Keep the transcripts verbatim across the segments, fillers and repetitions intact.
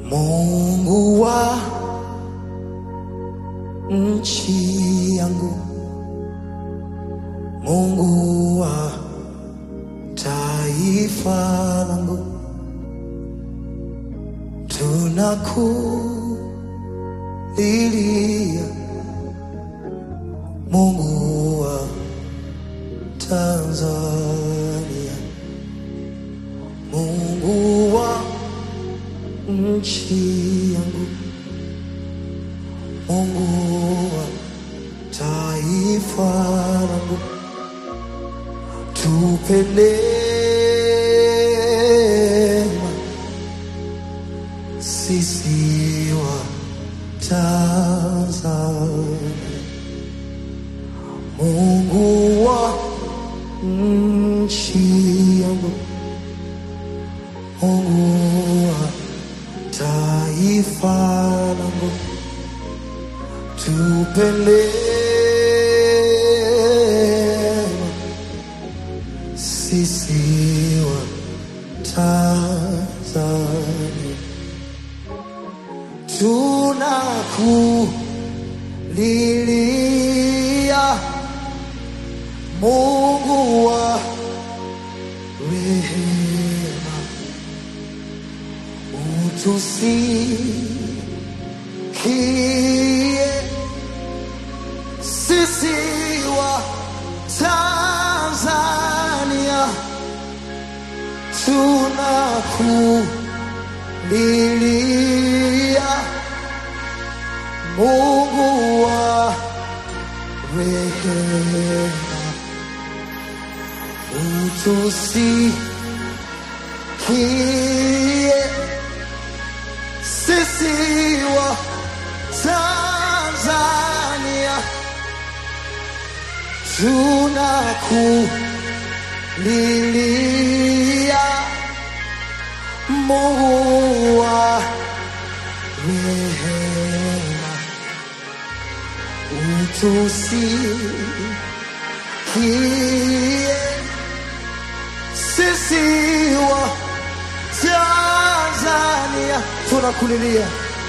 Mungu wa nchi yangu, Mungu wa taifa langu, tunakulilia. Mungu wa Tanzania, Mungu wa nchi yangu, Mungu wa taifa langu, tupe neema sisi wa Tanzania. Mungu wa nchi yangu, Mungu wa taifa langu, tupe neema sisi wa Tanzania. Tunakulilia Mungu wa rehema, utusikie sisi wa Tanzania. Tunakulilia Mungu wa rehema, utusikie sisi wa Tanzania. Tunakulilia Mungu wa rehema, utusikie sisi wa Tanzania. Tunakulilia,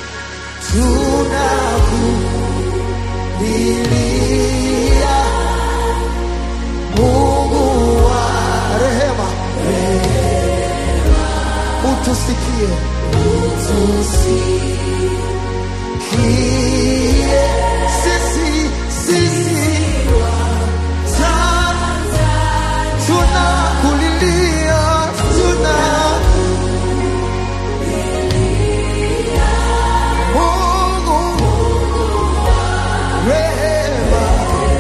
tunakulilia Mungu wa rehema, utusikie, utusikie sisi, sisi wa Tanzania. Tunakulilia, tunakulilia Mungu wa rehema,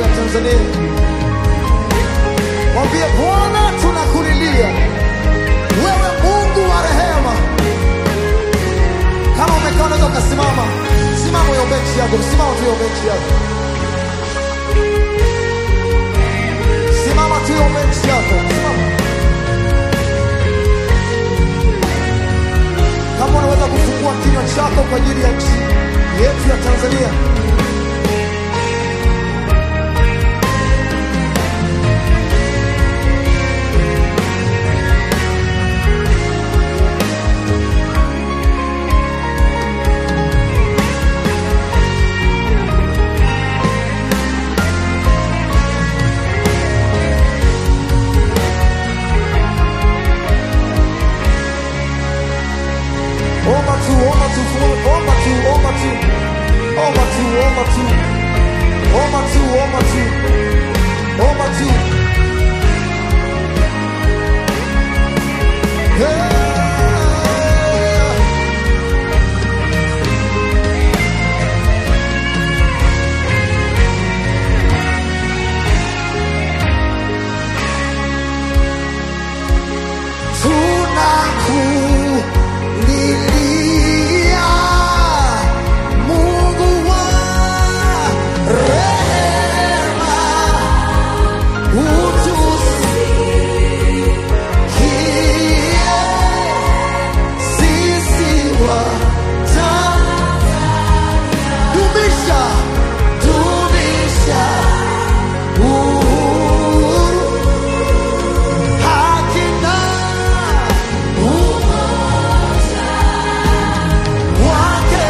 ya Tanzania. Mwambie Bwana, tunakulilia wewe, Mungu wa rehema. Kama umekaa unaweza ukasimama. Simama uombe nchi yako. Simama tu uombe nchi yako. Simama tu uombe nchi yako. Simama. Kama unaweza kufungua kinywa chako kwa ajili ya nchi yetu ya Tanzania. Omba tu, omba tu, omba tu, omba tu, omba tu, omba tu, omba tu, omba tu, omba tu. Yeah. Tunakulilia Mungu wa rehema, utusikie sisi Watanzania. Dumisha, dumisha uhuru, haki na umoja wake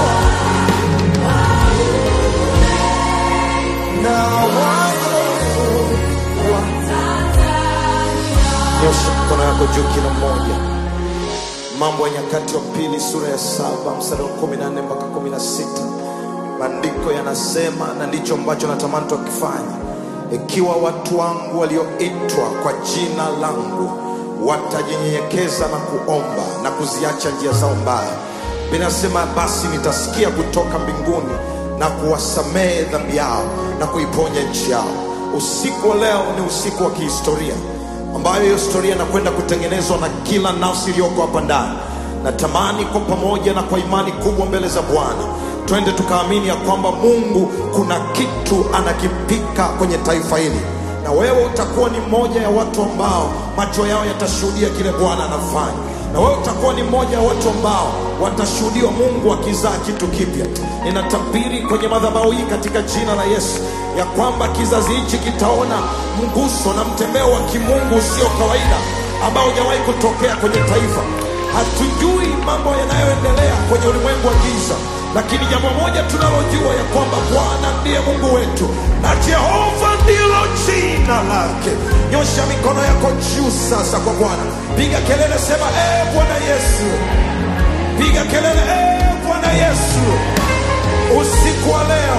na wake wa Tanzania. Nyosha mkono yako juu kila mmoja. Mambo ya Nyakati wa Pili sura ya saba mstari wa kumi na nne mpaka kumi na sita. Maandiko yanasema, na ndicho ambacho natamani tukifanye: ikiwa watu wangu walioitwa kwa jina langu watajinyenyekeza na kuomba na kuziacha njia zao mbaya, binasema basi nitasikia kutoka mbinguni na kuwasamehe dhambi yao na kuiponya nchi yao. Usiku wa leo ni usiku wa kihistoria, ambayo hiyo historia inakwenda kutengenezwa na kila nafsi iliyoko hapa ndani. Natamani kwa pamoja na kwa imani kubwa mbele za Bwana twende tukaamini ya kwamba Mungu kuna kitu anakipika kwenye taifa hili, na wewe utakuwa ni mmoja ya watu ambao macho yao yatashuhudia kile Bwana anafanya, na wewe utakuwa ni mmoja ya watu ambao watashuhudia Mungu akizaa kitu kipya. Ninatabiri kwenye madhabahu hii katika jina la Yesu ya kwamba kizazi hichi kitaona mguso na mtembeo wa kimungu usio kawaida ambao hujawahi kutokea kwenye taifa. Hatujui mambo yanayoendelea kwenye ulimwengu wa giza, lakini jambo moja tunalojua ya kwamba Bwana ndiye Mungu wetu na Jehova ndilo jina lake. Nyosha mikono yako juu sasa kwa Bwana. Piga kelele, sema eh Bwana Yesu. Piga kelele, eh Bwana Yesu. Usiku wa leo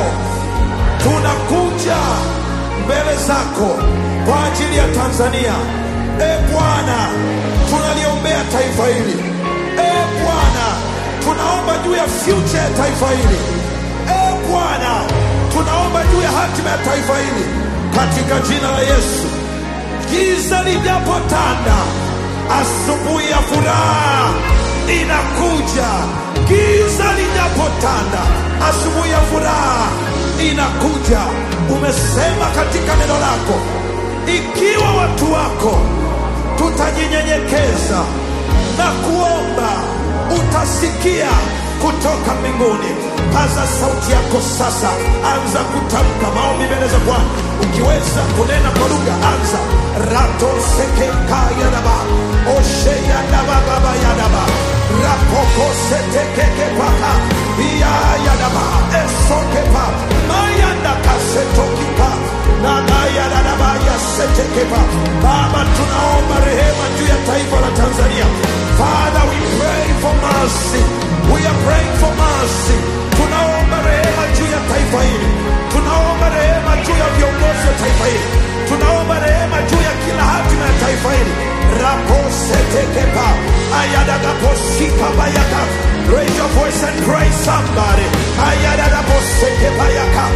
tunakuja mbele zako kwa ajili ya Tanzania. Eh Bwana, tunaliombea taifa hili. Eh Bwana, tunaomba juu ya future ya taifa hili. Eh Bwana, tunaomba juu ya hatima ya taifa hili katika jina la Yesu. Giza lijapotanda, asubuhi ya furaha inakuja. Giza lijapotanda, asubuhi ya furaha inakuja. Umesema katika neno lako, ikiwa watu wako tutajinyenyekeza na kuomba, utasikia kutoka mbinguni. Paza sauti yako sasa, anza kutamka maombi mbele za Bwana. Ukiweza kunena kwa lugha, anza. Rato seke kaya daba, oshe ya daba baba ya daba, rapoko sete keke paka, iya ya daba, esoke pa, mayanda kaseto kipa, nana ya daba ya sete kepa. Baba, tunaomba rehema juu ya taifa la Tanzania. Father, we pray for mercy. We are praying for mercy. Tunaomba rehema juu ya taifa hili. Tunaomba rehema juu ya viongozi wa taifa hili. Tunaomba rehema juu ya kila hatima ya taifa hili. Raposetekepa. Ayadagaposika bayaka. Raise your voice and praise somebody. Ayadagaposikepa yaka.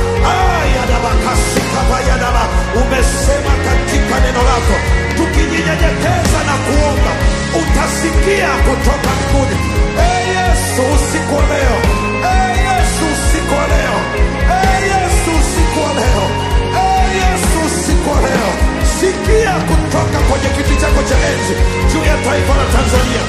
Ayadabakasika bayadaba. Umesema katika neno lako, tukijinyenyekeza na kuomba, utasikia kutoka mbinguni. Ee Yesu, usiku wa leo. Ee Yesu, usiku wa leo. Ee Yesu, usiku wa leo. Ee Yesu, usiku wa leo. Sikia kutoka kwenye kiti chako cha enzi juu ya taifa la Tanzania.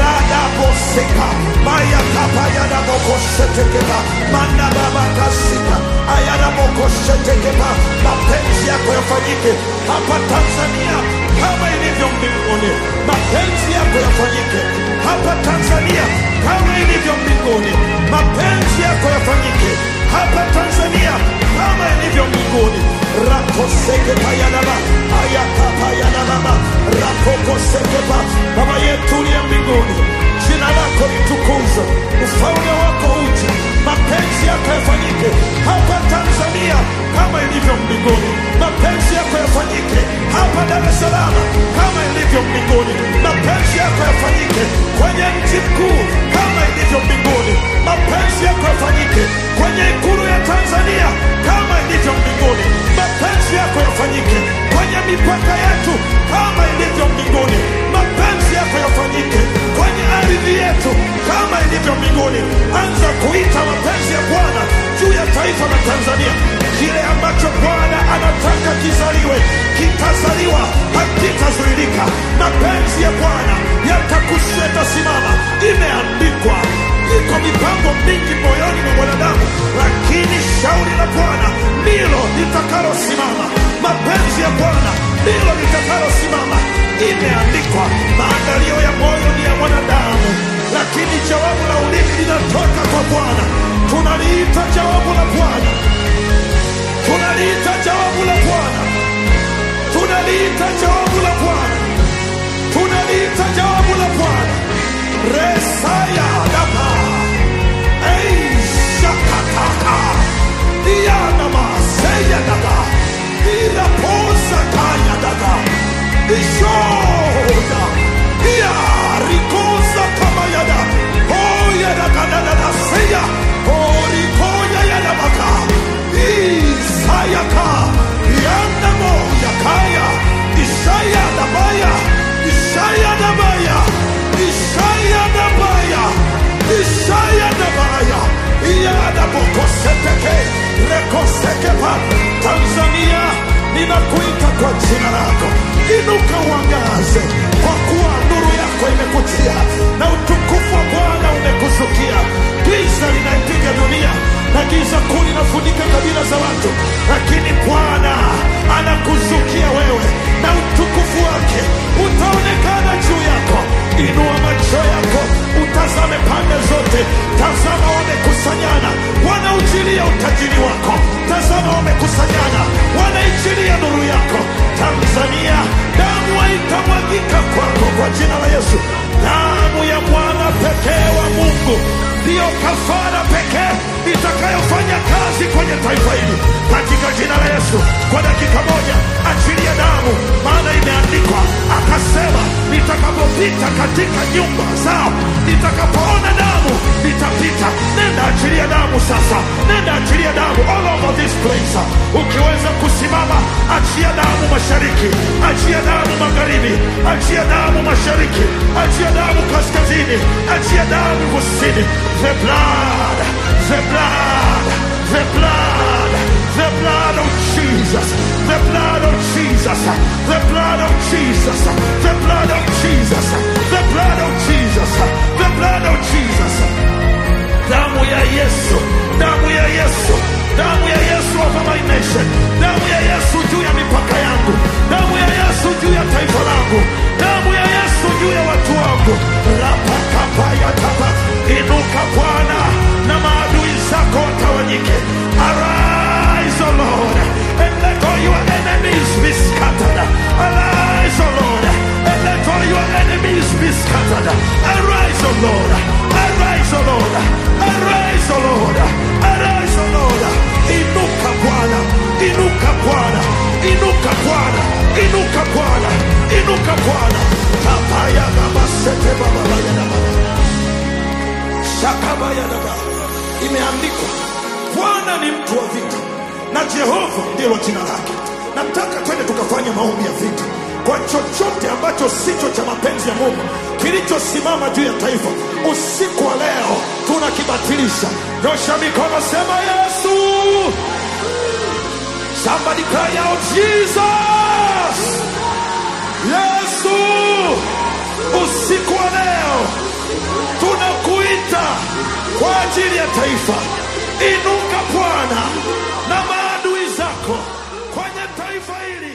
Radaboseka mayakapa yadabokoshetekeba mandababakasika ayadabokoshetekeba. Mapenzi yako yafanyike hapa Tanzania kama ilivyo mbinguni. Mapenzi yako yafanyike hapa Tanzania kama ilivyo mbinguni. Mapenzi yako yafanyike hapa Tanzania kama ilivyo mbinguni. Rakosekepa yadaba ayakapa yadababa rakokosekepa. Baba yetu uliye mbinguni, jina lako litukuzwe, ufalme wako uje, mapenzi yako yafanyike hapa Tanzania kama ilivyo mbinguni. Mapenzi yako yafanyike hapa Dar es Salaam kama ilivyo mbinguni. Mapenzi yako yafanyike kwenye mji mkuu kama ilivyo mbinguni. Mapenzi yako yafanyike kwenye ikulu ya Tanzania kama ilivyo mbinguni. Mapenzi yako yafanyike kwenye mipaka yetu kama ilivyo mbinguni. Mapenzi yako yafanyike kwenye ardhi yetu kama ilivyo mbinguni. Anza kuita mapenzi ya Bwana juu ya taifa la Tanzania. Kile ambacho Bwana anataka kizaliwe kitazaliwa, hakitazuilika. Mapenzi ya Bwana yatakuseta simama. Imeandikwa, iko mipango mingi moyoni mwa mwanadamu, lakini shauri la Bwana ndilo litakalosimama. Mapenzi ya Bwana ndilo litakalosimama. Imeandikwa, maandalio ya moyo ni ya mwanadamu, lakini jawabu la ulimi linatoka kwa Bwana. Tunaliita jawabu la Bwana. Tunaliita jawabu la Bwana. Tunaliita jawabu la Bwana. Tunaliita jawabu la Bwana. Resaya daba. Ei shakataka. Iyana maseya daba. Ila posa kaya daba. Ishoda. Iya rikosa kama yada. Oh yada kadada da seya. Oh rikoya yada baka. Isayaka. Yanda mo yakaya. Isaya dabaya. Isaya dabaya. Isaya dabaya. Isaya dabaya. Iyada bokoseteke. Rekosekepa. Tanzania, ninakuita kwa jina lako. Inuka uangaze, kwa kuwa nuru yako imekujia na utukufu wa Bwana umekuzukia. Giza linaipiga dunia na giza kuu linafunika kabila za watu, lakini Bwana anakuzukia wewe na utukufu wake utaonekana juu yako. Inua macho yako utazame pande zote. Tazama wamekusanyana, wanaujilia utajiri wako. Tazama wamekusanyana, wanaijilia nuru yako. Tanzania, damu haitamwagika kwako kwa jina la Yesu. Damu ya mwana pekee wa Mungu ndiyo kafara pekee itakayofanya kazi kwenye taifa hili katika jina la Yesu. Kwa dakika moja achilia damu, maana imeandikwa, akasema nitakapopita katika nyumba zao, nitakapoona damu nitapita. Nenda achilia damu sasa, nenda achilia damu all over this place. Ukiweza kusimama, achia damu mashariki, achia damu magharibi, achia damu mashariki, achia damu kaskazini, achia damu kusini. The blood, the blood, the blood, the blood of Jesus, the blood of Jesus, the blood of Jesus, the blood of Jesus, the blood of Jesus, the blood of Jesus. Damu ya Yesu, damu ya Yesu, damu ya Yesu over my nation, damu ya Yesu juu ya mipaka yangu, damu ya Yesu juu ya taifa langu, damu ya Yesu juu ya watu wangu. Rapakapa ya tapa. Inuka Bwana na maadui zako watawanyike. Arise, O Lord, and let all your enemies be scattered. Arise, O Lord, and let all your enemies be scattered. Arise, O Lord, arise, O Lord, arise, O Lord, arise, O Lord. Inuka Bwana, inuka Bwana, Inuka Bwana, inuka Bwana, inuka Bwana. Tapaya baba sete baba baya na baba. Shakabaya na baba. Imeandikwa, Bwana ni mtu wa vita na Jehova ndilo jina lake. Nataka twende tukafanya maombi ya vita kwa chochote ambacho sicho cha mapenzi ya Mungu kilichosimama juu ya taifa. Usiku wa leo tunakibatilisha. Nyosha mikono, sema Yesu. Somebody cry out, Jesus. Yesu, usiku wa leo tunakuita kwa ajili ya taifa. Inuka Bwana na maadui zako kwenye taifa hili.